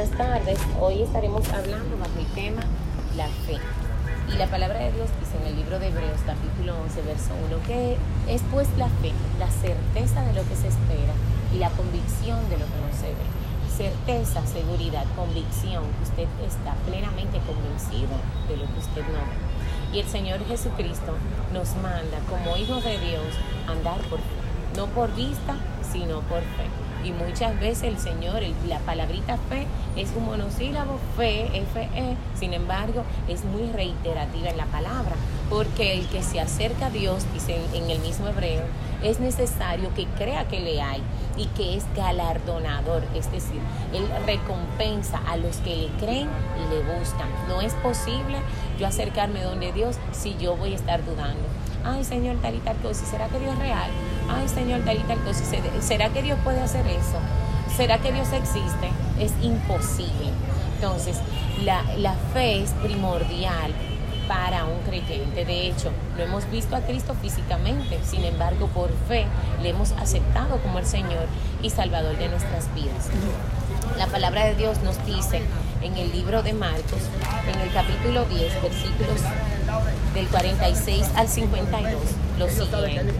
Buenas tardes. Hoy estaremos hablando bajo el tema la fe. Y la palabra de Dios dice en el libro de Hebreos, capítulo 11, verso 1, que es pues la fe, la certeza de lo que se espera y la convicción de lo que no se ve. Certeza, seguridad, convicción, que usted está plenamente convencido de lo que usted no ve. Y el Señor Jesucristo nos manda como hijos de Dios andar por fe, no por vista, sino por fe. Y muchas veces el Señor, la palabrita fe es un monosílabo, fe, F-E, sin embargo es muy reiterativa en la palabra, porque el que se acerca a Dios, dice en el mismo hebreo, es necesario que crea que le hay y que es galardonador, es decir, Él recompensa a los que le creen y le buscan. No es posible yo acercarme donde Dios si yo voy a estar dudando. Ay, Señor, tal y tal cosa, ¿será que Dios es real? Ay, Señor, tal y tal cosa, ¿será que Dios puede hacer eso? ¿Será que Dios existe? Es imposible. Entonces, la fe es primordial para un creyente. De hecho, no hemos visto a Cristo físicamente, sin embargo, por fe le hemos aceptado como el Señor y Salvador de nuestras vidas. La palabra de Dios nos dice en el libro de Marcos, en el capítulo 10, versículos del 46 al 52, lo siguiente.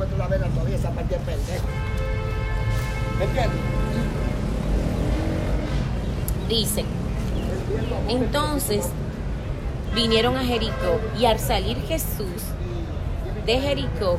Dice, entonces vinieron a Jericó, y al salir Jesús de Jericó,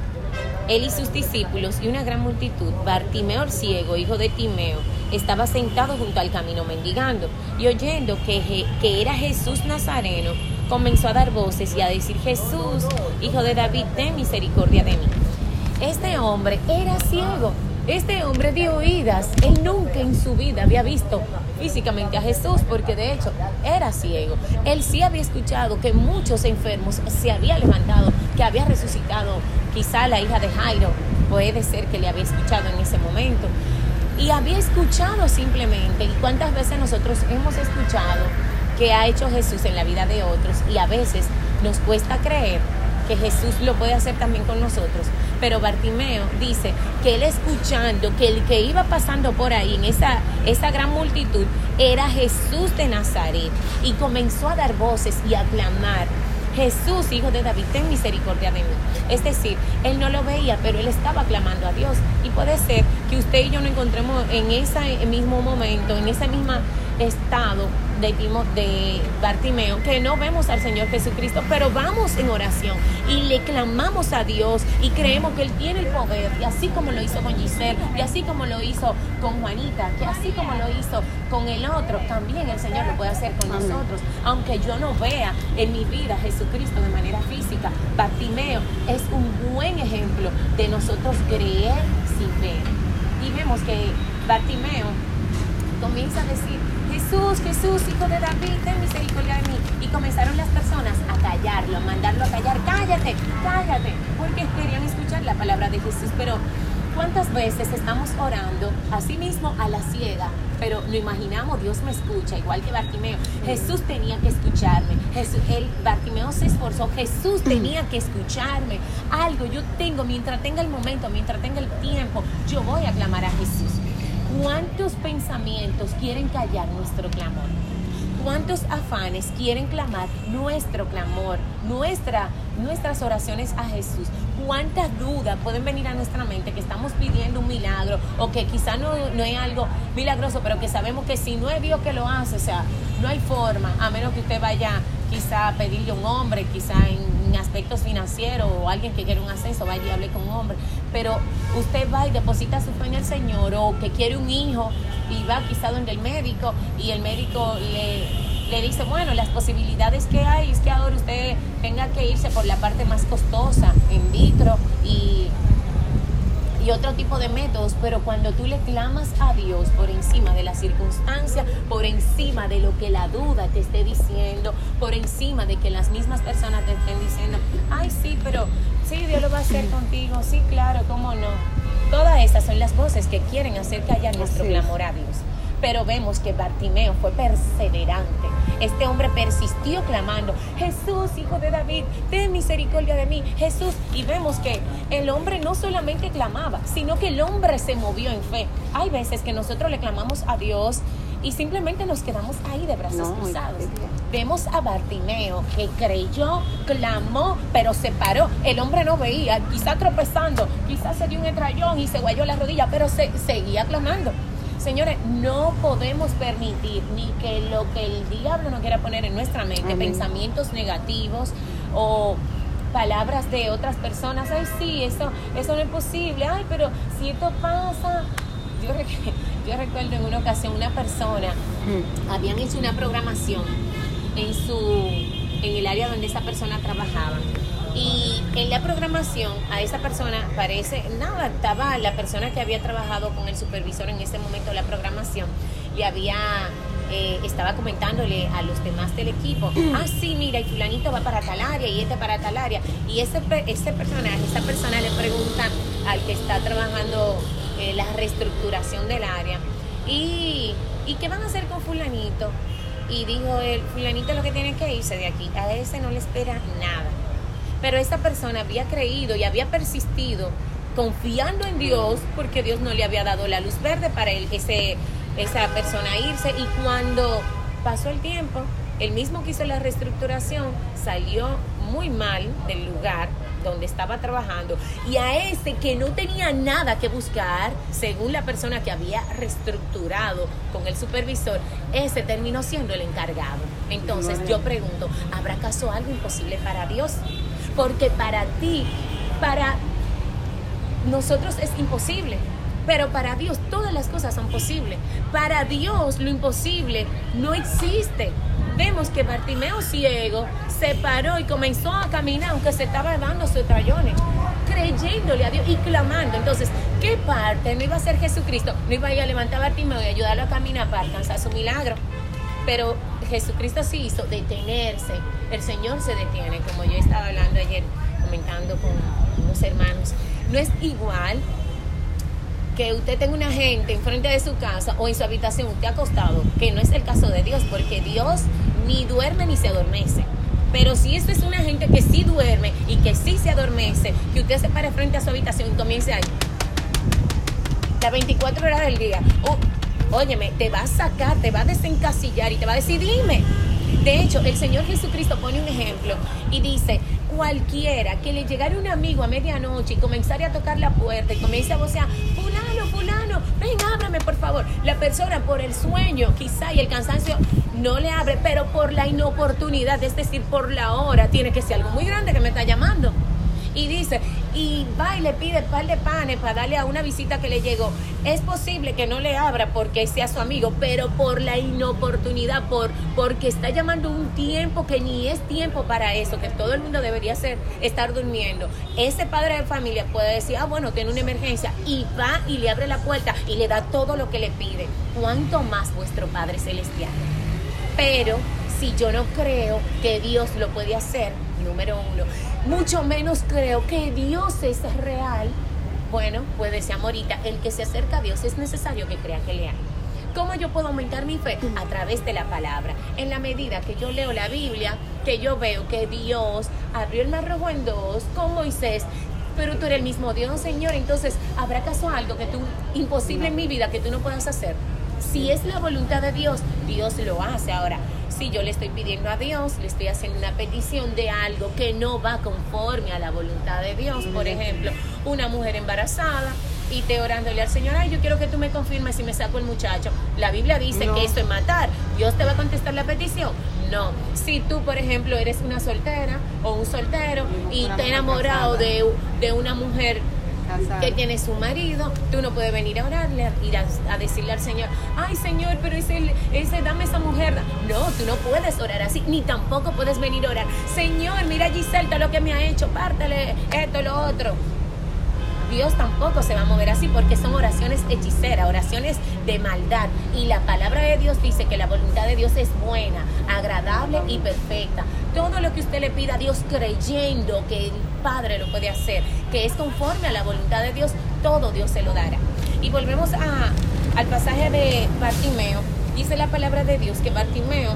él y sus discípulos y una gran multitud, Bartimeo el ciego, hijo de Timeo, estaba sentado junto al camino mendigando, y oyendo que era Jesús Nazareno, comenzó a dar voces y a decir: Jesús, hijo de David, ten misericordia de mí. Este hombre era ciego. Este hombre dio oídas. Él nunca en su vida había visto físicamente a Jesús, porque de hecho era ciego. Él sí había escuchado que muchos enfermos se había levantado, que había resucitado. Quizá la hija de Jairo, puede ser que le había escuchado en ese momento. Y había escuchado simplemente. ¿Y cuántas veces nosotros hemos escuchado que ha hecho Jesús en la vida de otros? Y a veces nos cuesta creer que Jesús lo puede hacer también con nosotros. Pero Bartimeo dice que él escuchando que el que iba pasando por ahí en esa gran multitud era Jesús de Nazaret, y comenzó a dar voces y a clamar: Jesús, hijo de David, ten misericordia de mí. Es decir, él no lo veía, pero él estaba clamando a Dios. Y puede ser que usted y yo nos encontremos en ese mismo momento, en ese mismo estado de Bartimeo, que no vemos al Señor Jesucristo, pero vamos en oración y le clamamos a Dios y creemos que Él tiene el poder, y así como lo hizo con Giselle, y así como lo hizo con Juanita, que así como lo hizo con el otro, también el Señor lo puede hacer con nosotros. Aunque yo no vea en mi vida a Jesucristo de manera física, Bartimeo es un buen ejemplo de nosotros creer sin ver. Y vemos que Bartimeo comienza a decir: Jesús, Jesús, hijo de David, ten misericordia de mí. Y comenzaron las personas a callarlo, a mandarlo a callar: cállate, cállate, porque querían escuchar la palabra de Jesús. Pero ¿cuántas veces estamos orando así mismo a la ciega? Pero lo imaginamos: Dios me escucha, igual que Bartimeo. Jesús tenía que escucharme. Bartimeo se esforzó. Jesús tenía que escucharme. Algo yo tengo, mientras tenga el momento, mientras tenga el tiempo, yo voy a clamar a Jesús. ¿Cuántos pensamientos quieren callar nuestro clamor? ¿Cuántos afanes quieren clamar nuestro clamor, nuestras oraciones a Jesús? ¿Cuántas dudas pueden venir a nuestra mente que estamos pidiendo un milagro, o que quizá no es algo milagroso, pero que sabemos que si no es Dios que lo hace, o sea, no hay forma, a menos que usted vaya quizá a pedirle a un hombre, quizá en aspectos financieros, o alguien que quiere un ascenso, vaya y hable con un hombre, pero usted va y deposita su fe en el Señor, o que quiere un hijo y va quizá donde el médico, y el médico le dice: bueno, las posibilidades que hay es que ahora usted tenga que irse por la parte más costosa, in vitro y otro tipo de métodos. Pero cuando tú le clamas a Dios por encima de la circunstancia, por encima de lo que la duda te esté diciendo, por encima de que las mismas personas te estén diciendo: ay, sí, pero sí, Dios lo va a hacer contigo, sí, claro, cómo no. Todas esas son las voces que quieren hacer callar nuestro clamor a Dios. Pero vemos que Bartimeo fue perseverante. Este hombre persistió clamando: Jesús, hijo de David, ten misericordia de mí, Jesús. Y vemos que el hombre no solamente clamaba, sino que el hombre se movió en fe. Hay veces que nosotros le clamamos a Dios Y simplemente nos quedamos ahí de brazos cruzados. Vemos a Bartimeo, que creyó, clamó, pero se paró. El hombre no veía, quizá tropezando, quizás se dio un estrellón y se guayó la rodilla, pero seguía clamando. Señores, no podemos permitir ni que lo que el diablo nos quiera poner en nuestra mente, amén, pensamientos negativos o palabras de otras personas. Ay, sí, eso no es posible. Ay, pero si esto pasa... Yo recuerdo en una ocasión una persona, habían hecho una programación en el área donde esa persona trabajaba. Y en la programación a esa persona estaba la persona que había trabajado con el supervisor en ese momento de la programación y estaba comentándole a los demás del equipo, sí, mira, y fulanito va para tal área y este para tal área. Y esa persona le pregunta al que está trabajando la reestructuración del área, ¿y qué van a hacer con fulanito? Y dijo él, fulanito lo que tiene que irse de aquí, a ese no le espera nada. Pero esta persona había creído y había persistido confiando en Dios, porque Dios no le había dado la luz verde para esa persona irse. Y cuando pasó el tiempo, el mismo que hizo la reestructuración salió muy mal del lugar donde estaba trabajando, y a ese que no tenía nada que buscar, según la persona que había reestructurado con el supervisor, ese terminó siendo el encargado. Entonces yo pregunto, ¿habrá acaso algo imposible para Dios? Porque para nosotros es imposible, pero para Dios todas las cosas son posibles. Para Dios lo imposible no existe. Vemos que Bartimeo ciego se paró y comenzó a caminar, aunque se estaba dando sus trayones, creyéndole a Dios y clamando. Entonces, ¿qué parte no iba a hacer Jesucristo? No iba a ir a levantar a Bartimeo y ayudarlo a caminar para alcanzar su milagro. Pero Jesucristo sí hizo detenerse. El Señor se detiene, como yo estaba hablando ayer, comentando con unos hermanos. No es igual que usted tenga una gente enfrente de su casa o en su habitación, usted acostado, que no es el caso de Dios, porque Dios ni duerme ni se adormece. Pero si esto es una gente que sí duerme y que sí se adormece, que usted se pare frente a su habitación y comience ahí, las 24 horas del día, óyeme, te va a sacar, te va a desencasillar y te va a decir, dime. De hecho, el Señor Jesucristo pone un ejemplo y dice, cualquiera que le llegara un amigo a medianoche y comenzara a tocar la puerta y comience a vocear, fulano, ven, ábrame por favor. La persona por el sueño quizá y el cansancio no le abre, pero por la inoportunidad, es decir, por la hora, tiene que ser algo muy grande que me está llamando. Y dice, y va y le pide un par de panes para darle a una visita que le llegó. Es posible que no le abra porque sea su amigo, pero por la inoportunidad, porque está llamando un tiempo que ni es tiempo para eso, que todo el mundo debería estar durmiendo. Ese padre de familia puede decir, bueno, tiene una emergencia, y va y le abre la puerta y le da todo lo que le pide. ¿Cuánto más vuestro Padre Celestial? Pero si yo no creo que Dios lo puede hacer, número uno, mucho menos creo que Dios es real, bueno, pues decíamos ahorita, el que se acerca a Dios es necesario que crea que le hay. ¿Cómo yo puedo aumentar mi fe? A través de la palabra. En la medida que yo leo la Biblia, que yo veo que Dios abrió el mar rojo en dos con Moisés, pero tú eres el mismo Dios, Señor. Entonces, ¿habrá acaso algo imposible en mi vida que tú no puedas hacer? Si es la voluntad de Dios, Dios lo hace. Ahora, si yo le estoy pidiendo a Dios, le estoy haciendo una petición de algo que no va conforme a la voluntad de Dios, por ejemplo, una mujer embarazada, y te orándole al Señor, yo quiero que tú me confirmes si me saco el muchacho. La Biblia dice que esto es matar. ¿Dios te va a contestar la petición? No. Si tú, por ejemplo, eres una soltera o un soltero y te has enamorado de una mujer que tiene su marido, tú no puedes venir a orarle, ir a decirle al Señor, ay Señor, pero ese dame esa mujer. No, tú no puedes orar así, ni tampoco puedes venir a orar, Señor, mira Giselle, todo lo que me ha hecho, pártale esto, lo otro. Dios tampoco se va a mover así, porque son oraciones hechiceras, oraciones de maldad. Y la palabra de Dios dice que la voluntad de Dios es buena, agradable y perfecta. Todo lo que usted le pida a Dios creyendo que el Padre lo puede hacer, que es conforme a la voluntad de Dios, todo Dios se lo dará. Y volvemos al pasaje de Bartimeo. Dice la palabra de Dios que Bartimeo,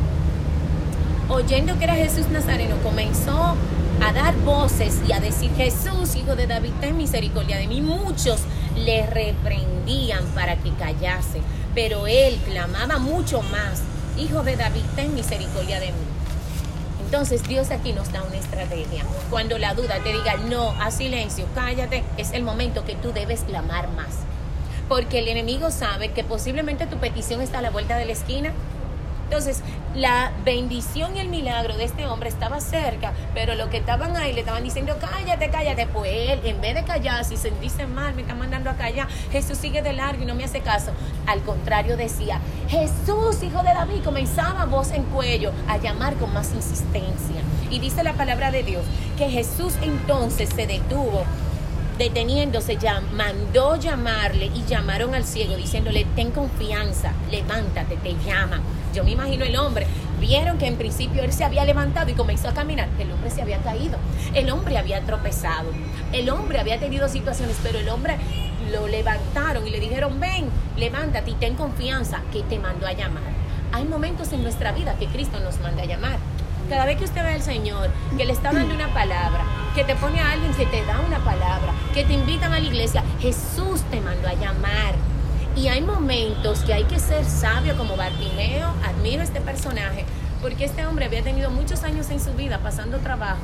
oyendo que era Jesús Nazareno, comenzó a dar voces y a decir, Jesús, hijo de David, ten misericordia de mí. Muchos le reprendían para que callase, Pero él clamaba mucho más: Hijo de David, ten misericordia de mí. Entonces Dios aquí nos da una estrategia. Cuando la duda te diga no, haz silencio, cállate, es el momento que tú debes clamar más. Porque el enemigo sabe que posiblemente tu petición está a la vuelta de la esquina. Entonces, la bendición y el milagro de este hombre estaba cerca, pero lo que estaban ahí le estaban diciendo: cállate, cállate. Pues él, en vez de callarse y sentirse mal, me está mandando a callar, Jesús sigue de largo y no me hace caso. Al contrario, decía: Jesús, hijo de David. Comenzaba voz en cuello a llamar con más insistencia. Y dice la palabra de Dios que Jesús entonces se detuvo. Deteniéndose, ya mandó llamarle, y llamaron al ciego diciéndole: ten confianza, levántate, te llama. Yo me imagino el hombre, vieron que en principio él se había levantado y comenzó a caminar. El hombre se había caído, el hombre había tropezado, el hombre había tenido situaciones, pero el hombre lo levantaron y le dijeron: ven, levántate y ten confianza, que te mandó a llamar. Hay momentos en nuestra vida que Cristo nos manda a llamar. Cada vez que usted ve al Señor, que le está dando una palabra, que te pone a alguien que te da una palabra, que te invitan a la iglesia, Jesús te mandó a llamar. Y hay momentos que hay que ser sabio como Bartimeo. Admiro a este personaje, porque este hombre había tenido muchos años en su vida pasando trabajo,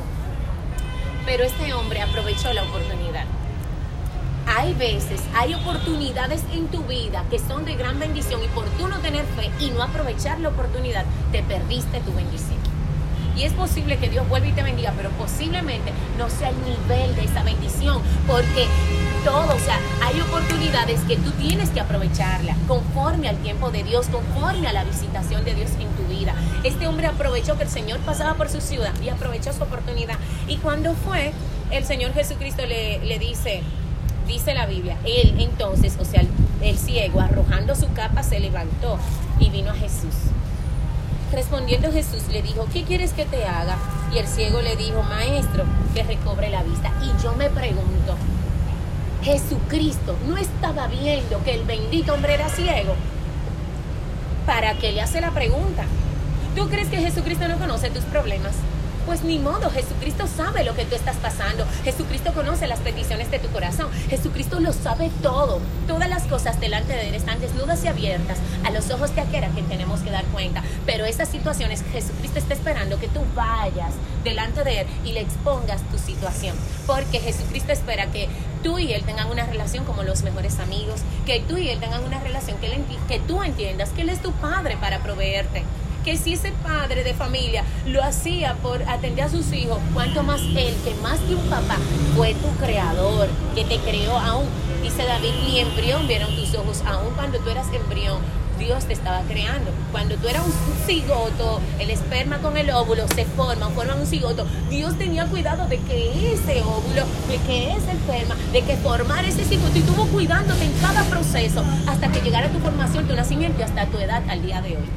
pero este hombre aprovechó la oportunidad. Hay veces, hay oportunidades en tu vida que son de gran bendición, y por tú no tener fe y no aprovechar la oportunidad, te perdiste tu bendición. Y es posible que Dios vuelva y te bendiga, pero posiblemente no sea el nivel de esa bendición, porque hay oportunidades que tú tienes que aprovecharla conforme al tiempo de Dios, conforme a la visitación de Dios en tu vida. Este hombre aprovechó que el Señor pasaba por su ciudad y aprovechó su oportunidad. Y cuando fue, el Señor Jesucristo le dice la Biblia, él entonces, el ciego, arrojando su capa, se levantó y vino a Jesús. Respondiendo Jesús le dijo: ¿qué quieres que te haga? Y el ciego le dijo: maestro, que recobre la vista. Y yo me pregunto, Jesucristo no estaba viendo que el bendito hombre era ciego. ¿Para qué le hace la pregunta? ¿Tú crees que Jesucristo no conoce tus problemas? Pues ni modo, Jesucristo sabe lo que tú estás pasando. Jesucristo conoce las peticiones de tu corazón. Jesucristo lo sabe todo. Todas las cosas delante de él están desnudas y abiertas a los ojos de aquel a quien tenemos que dar cuenta. Pero esas situaciones, Jesucristo está esperando que tú vayas delante de él y le expongas tu situación. Porque Jesucristo espera que tú y él tengan una relación como los mejores amigos, que tú y él tengan una relación que tú entiendas que él es tu padre para proveerte. Que si ese padre de familia lo hacía por atender a sus hijos, cuánto más él, que más que un papá, fue tu creador, que te creó aún. Dice David: ni embrión vieron tus ojos, aún cuando tú eras embrión, Dios te estaba creando. Cuando tú eras un cigoto, el esperma con el óvulo forman un cigoto. Dios tenía cuidado de que ese óvulo, de que ese esperma, de que formara ese cigoto, y estuvo cuidándote en cada proceso hasta que llegara tu formación, tu nacimiento y hasta tu edad al día de hoy.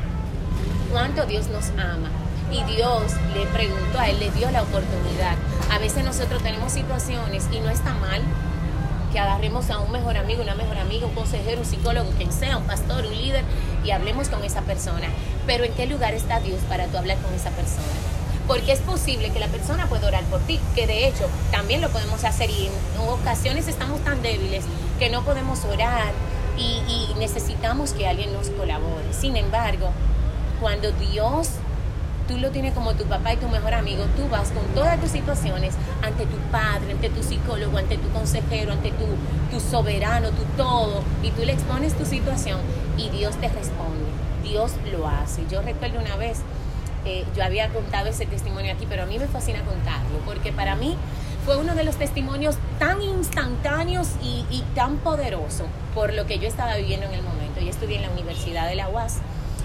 Cuánto Dios nos ama, y Dios le preguntó a él, le dio la oportunidad. A veces nosotros tenemos situaciones y no está mal que agarremos a un mejor amigo, una mejor amiga, un consejero, un psicólogo, quien sea, un pastor, un líder, y hablemos con esa persona. Pero ¿en qué lugar está Dios para tú hablar con esa persona? Porque es posible que la persona pueda orar por ti, que de hecho también lo podemos hacer, y en ocasiones estamos tan débiles que no podemos orar y necesitamos que alguien nos colabore. Sin embargo, cuando Dios, tú lo tienes como tu papá y tu mejor amigo, tú vas con todas tus situaciones ante tu padre, ante tu psicólogo, ante tu consejero, ante tu soberano, tu todo, y tú le expones tu situación y Dios te responde. Dios lo hace. Yo recuerdo una vez, yo había contado ese testimonio aquí, pero a mí me fascina contarlo, porque para mí fue uno de los testimonios tan instantáneos y tan poderoso por lo que yo estaba viviendo en el momento. Yo estudié en la Universidad de la UAS.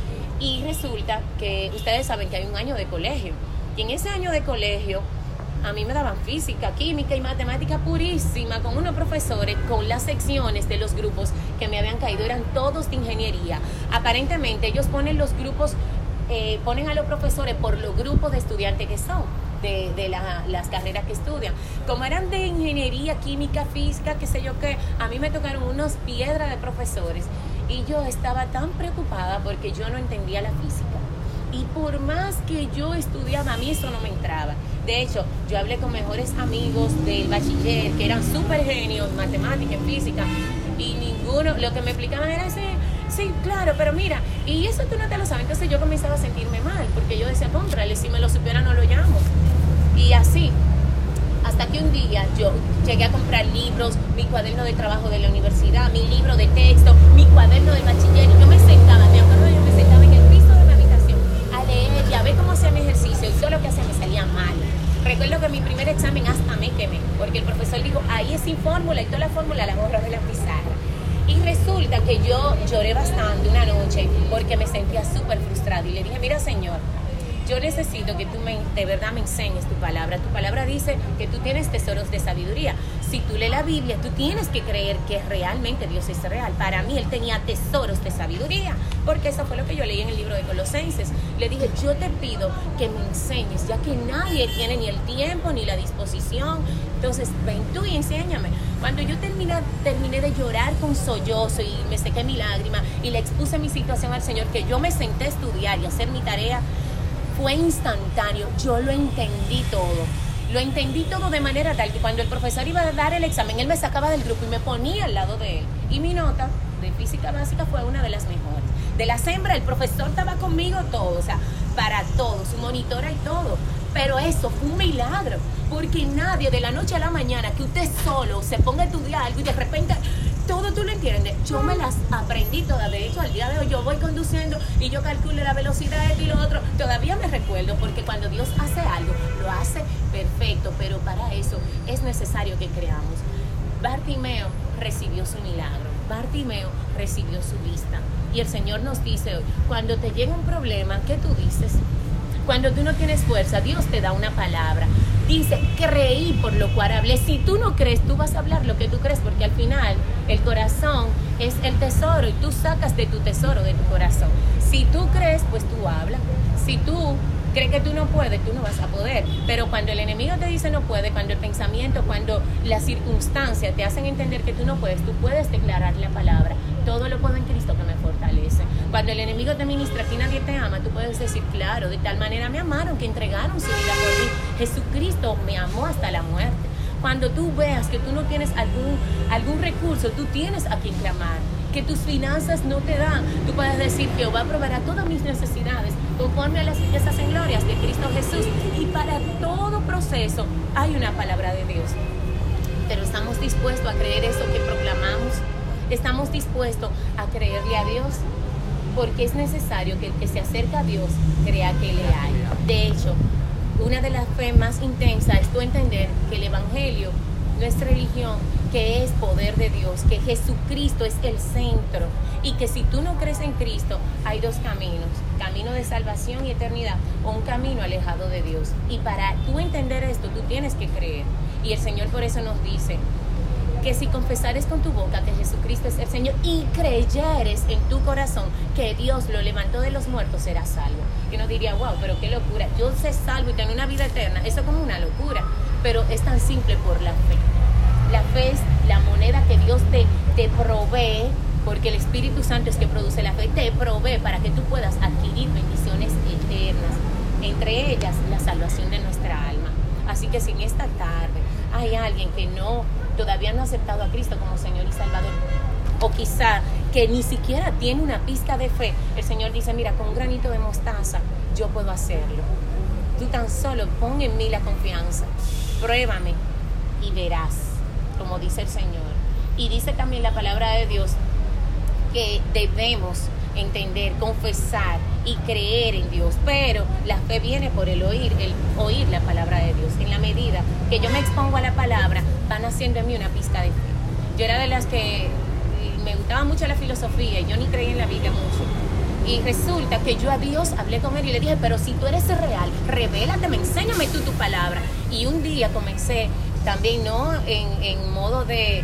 Y resulta que ustedes saben que hay un año de colegio. Y en ese año de colegio a mí me daban física, química y matemática purísima, con unos profesores, con las secciones de los grupos que me habían caído. Eran todos de ingeniería. Aparentemente ellos ponen los grupos, ponen a los profesores por los grupos de estudiantes que son, de las carreras que estudian. Como eran de ingeniería, química, física, qué sé yo qué, a mí me tocaron unos piedras de profesores. Y yo estaba tan preocupada porque yo no entendía la física. Y por más que yo estudiaba, a mí eso no me entraba. De hecho, yo hablé con mejores amigos del bachiller que eran súper genios en matemática, en física, y ninguno, lo que me explicaban era sí, claro, pero mira, y eso tú no te lo sabes. Entonces yo comenzaba a sentirme mal, porque yo decía, contrale, si me lo supiera no lo llamo. Y así, hasta que un día yo llegué a comprar libros, mi cuaderno de trabajo de la universidad, mi libro de texto, mi cuaderno de bachiller, y yo me sentaba, me acuerdo, yo me sentaba en el piso de mi habitación a leer y a ver cómo hacía mi ejercicio, y todo lo que hacía me salía mal. Recuerdo que mi primer examen hasta me quemé, porque el profesor dijo, ahí es sin fórmula, y toda la fórmula la borro de la pizarra. Y resulta que yo lloré bastante una noche porque me sentía súper frustrada. Y le dije, mira, Señor, yo necesito que tú de verdad me enseñes tu palabra. Tu palabra dice que tú tienes tesoros de sabiduría. Si tú lees la Biblia, tú tienes que creer que realmente Dios es real. Para mí, Él tenía tesoros de sabiduría, porque eso fue lo que yo leí en el libro de Colosenses. Le dije, yo te pido que me enseñes, ya que nadie tiene ni el tiempo ni la disposición. Entonces, ven tú y enséñame. Cuando yo terminé de llorar con sollozo y me sequé mi lágrima y le expuse mi situación al Señor, que yo me senté a estudiar y a hacer mi tarea, fue instantáneo. Yo lo entendí todo. Lo entendí todo de manera tal que cuando el profesor iba a dar el examen, él me sacaba del grupo y me ponía al lado de él. Y mi nota de física básica fue una de las mejores. De la hembras, el profesor estaba conmigo todo, o sea, para todo, su monitora y todo. Pero eso fue un milagro, porque nadie de la noche a la mañana que usted solo se ponga a estudiar algo y de repente todo tú lo entiendes. Yo me las aprendí todas. De hecho, al día de hoy yo voy conduciendo y yo calculo la velocidad y lo otro. Todavía me recuerdo, porque cuando Dios hace algo, lo hace perfecto. Pero para eso es necesario que creamos. Bartimeo recibió su milagro. Bartimeo recibió su vista. Y el Señor nos dice hoy, cuando te llega un problema, ¿qué tú dices? Cuando tú no tienes fuerza, Dios te da una palabra. Dice, creí por lo cual hablé. Si tú no crees, tú vas a hablar lo que tú crees, porque al final el corazón es el tesoro y tú sacas de tu tesoro, de tu corazón. Si tú crees, pues tú hablas. Si tú crees que tú no puedes, tú no vas a poder. Pero cuando el enemigo te dice no puede, cuando el pensamiento, cuando las circunstancias te hacen entender que tú no puedes, tú puedes declarar la palabra. Todo lo puedo en Cristo que me fortalece. Cuando el enemigo te ministra, aquí nadie te ama, tú puedes decir, claro, de tal manera me amaron que entregaron su vida por mí. Jesucristo me amó hasta la muerte. Cuando tú veas que tú no tienes algún recurso, tú tienes a quien clamar. Que tus finanzas no te dan, tú puedes decir, Jehová proveerá todas mis necesidades conforme a las riquezas en glorias de Cristo Jesús. Y para todo proceso hay una palabra de Dios. Pero estamos dispuestos a creer eso que proclamamos. Estamos dispuestos a creerle a Dios, porque es necesario que el que se acerca a Dios crea que le hay. De hecho, una de las fe más intensas es tú entender que el Evangelio no es religión, que es poder de Dios, que Jesucristo es el centro, y que si tú no crees en Cristo, hay dos caminos, camino de salvación y eternidad, o un camino alejado de Dios. Y para tú entender esto, tú tienes que creer. Y el Señor por eso nos dice que si confesares con tu boca que Jesucristo es el Señor y creyeres en tu corazón que Dios lo levantó de los muertos, serás salvo. Y uno diría, wow, pero qué locura, yo sé salvo y tengo una vida eterna. Eso es como una locura, pero es tan simple por la fe. La fe es la moneda que Dios te provee, porque el Espíritu Santo es que produce la fe, te provee para que tú puedas adquirir bendiciones eternas, entre ellas la salvación de nuestra alma. Así que si en esta tarde hay alguien que todavía no ha aceptado a Cristo como Señor y Salvador, o quizá que ni siquiera tiene una pizca de fe, el Señor dice, mira, con un granito de mostaza yo puedo hacerlo. Tú tan solo pon en mí la confianza, pruébame y verás, como dice el Señor. Y dice también la palabra de Dios que debemos entender, confesar y creer en Dios, pero la fe viene por el oír la palabra de Dios. En la medida que yo me expongo a la palabra, van haciendo en mí una pizca de fe. Yo era de las que me gustaba mucho la filosofía y yo ni creía en la Biblia mucho. Y resulta que yo a Dios hablé con él y le dije, pero si tú eres real, revélateme, enséñame tú tu palabra. Y un día comencé también, no en modo de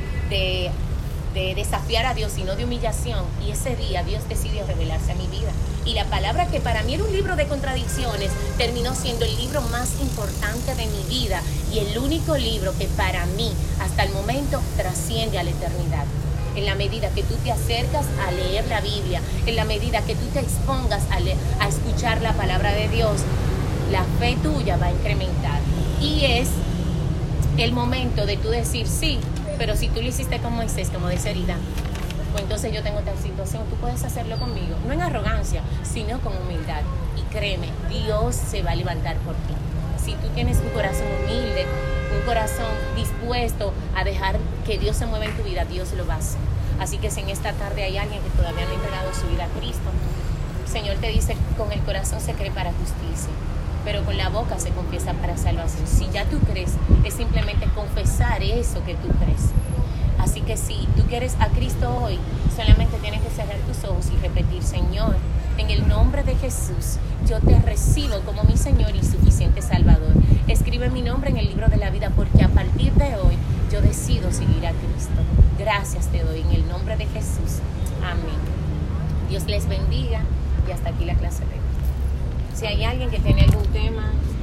desafiar a Dios, sino de humillación. Y ese día Dios decidió revelarse a mi vida. Y la palabra que para mí era un libro de contradicciones, terminó siendo el libro más importante de mi vida y el único libro que para mí, hasta el momento, trasciende a la eternidad. En la medida que tú te acercas a leer la Biblia, en la medida que tú te expongas a escuchar la palabra de Dios, la fe tuya va a incrementar. Y es el momento de tú decir sí, pero si tú lo hiciste con Moisés, como dice ahorita, o entonces yo tengo tal situación, tú puedes hacerlo conmigo, no en arrogancia, sino con humildad. Y créeme, Dios se va a levantar por ti. Si tú tienes un corazón humilde, un corazón dispuesto a dejar que Dios se mueva en tu vida, Dios lo va a hacer. Así que si en esta tarde hay alguien que todavía no ha entregado su vida a Cristo, el Señor te dice, con el corazón se cree para justicia, pero con la boca se confiesa para salvación. Si ya tú crees, es simplemente confesar eso que tú crees. Así que si tú quieres a Cristo hoy, solamente tienes que cerrar tus ojos y repetir: Señor, en el nombre de Jesús, yo te recibo como mi Señor y suficiente Salvador. Escribe mi nombre en el libro de la vida, porque a partir de hoy yo decido seguir a Cristo. Gracias te doy en el nombre de Jesús. Amén. Dios les bendiga y hasta aquí la clase de hoy. Si hay alguien que tiene algún tema